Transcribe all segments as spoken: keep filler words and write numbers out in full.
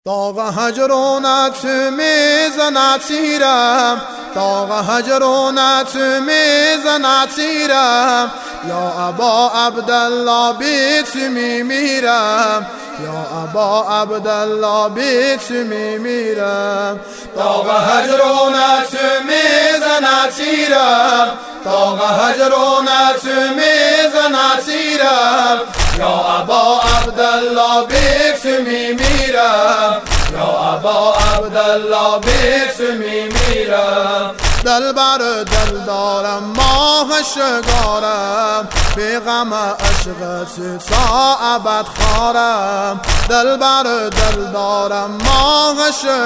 داغ هجرونت میزند تیرم، داغ هجرونت میزند تیرم، یا ابا عبدالله بیت میمیرم، یا ابا عبدالله بیت میمیرم. داغ هجرونت میزند تیرم، داغ هجرونت میزند تیرم، یا ابا عبدالله بیت میمیرم، یا ابا عبدالله بیت میمیرم. دل بر دل دارم ماه شگارم، بی غم عشقت تا ابد خارم. دل بر دل دارم ماه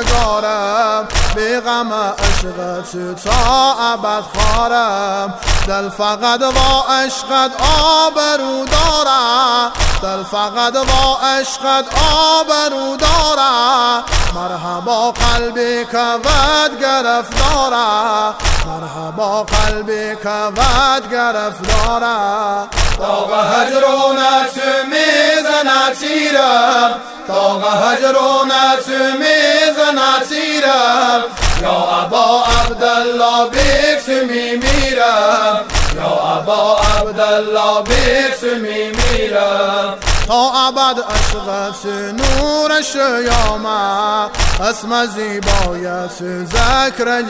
شگارم، بی غم عشقت تا ابد خارم. دل فقط با عشقت آبرو دارم، دل فقط با عشقت آبرو دارم. مرحبا قلبی که ود گرفتارم، مرحبا قلبی که ود گرفتارم. داغ هجرونت میزند تیرم، داغ هجرونت میزند تیرم، یا ابا عبدالله بیت میمیرم، یا ابا عبدالله بیت میمیرم. تا ابد عشقت نورش یامه، اسم زیبایت ذکر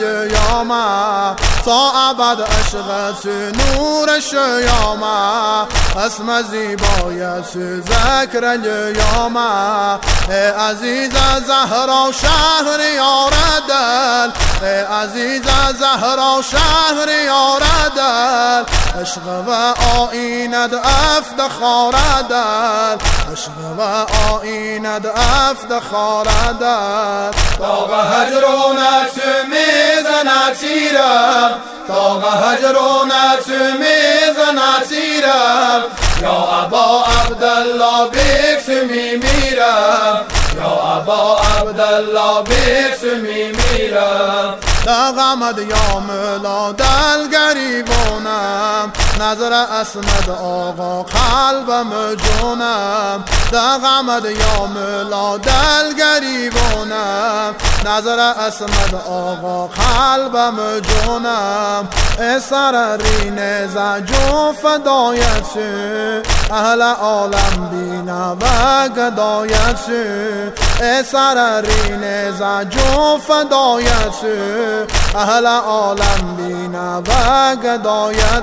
یامه. تا ابد عشقت نورش یامه، اسم زیبایت ذکر یامه. ای عزیز زهرا شهریار دل، ای عزیز زهرا شهریار دل. عشق و آیینت افتخار دل، عشق و آیینت افتخار دل. داغ هجرونت میزند تیرم، داغ هجرونت میزند تیرم، یا ابا عبدالله بیت میمیرم، یا ابا عبدالله بیت میمیرم. در غمت یا مولا دل گریبانم، نظر اسمت آقا قلبم جونم. در غمت یا مولا دل گریبانم، نظر اسمت آقا قلبم جونم. ای سررین زجو فدایت، اهل عالم بینا و گدایت. ای سررین زجو فدایت، اهل عالم بینا و گدایت.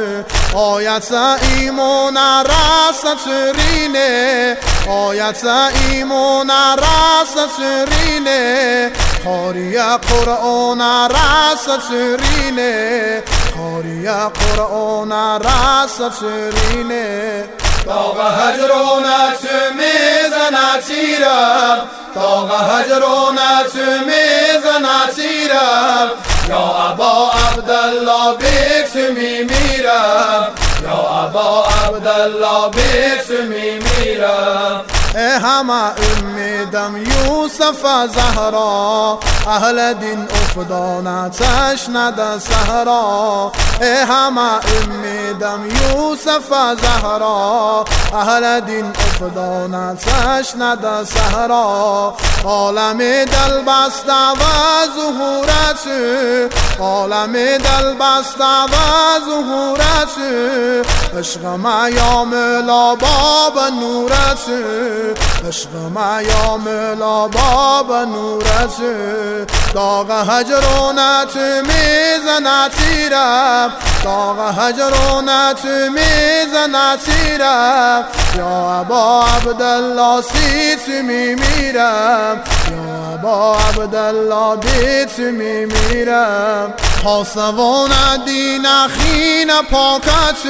آیت ایمون راست رینه، آیت ایمون راست رینه. قاری قرآن راست رینه، قاری قرآن راست رینه. داغ هجرونت میزند تیرم، داغ هجرونت میزند تیرم، یا ابا عبدالله بیت میمیرم، یا ابا عبدالله بیت میمیرم. ای همه امیدم یوسف زهرا، اهل دین افتادنش نده صحرا. ای همه امیدم یوسف زهرا، اهل دین افتادنش نده صحرا. عالم دل بسته و ظهورت، عالم دل بسته و ظهورت. عشق ما یا مولا باب نورت، عشق ما یا مولا باب نورت. داغ هجرونت میزند تیرم، داغ هجرونت میزند تیرم، یا ابا عبدالله سیت میمیرم، یا ابا عبدالله بیت میمیرم. پاسوان دین خین پاکت،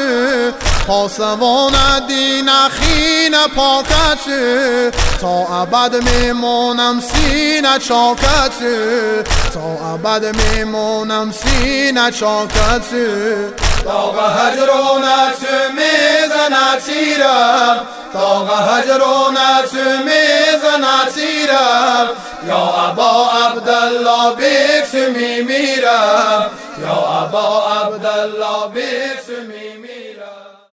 پاسوان دین خین پاکت. تا ابد میمونم سینه چاکت، تا ابد میمونم سینه چاکت. داغ هجرونت میزند تیرم، داغ هجرونت میزند تیرم، یا ابا عبدالله بیت میمیرم، یا ابا عبدالله بیت میمیرم.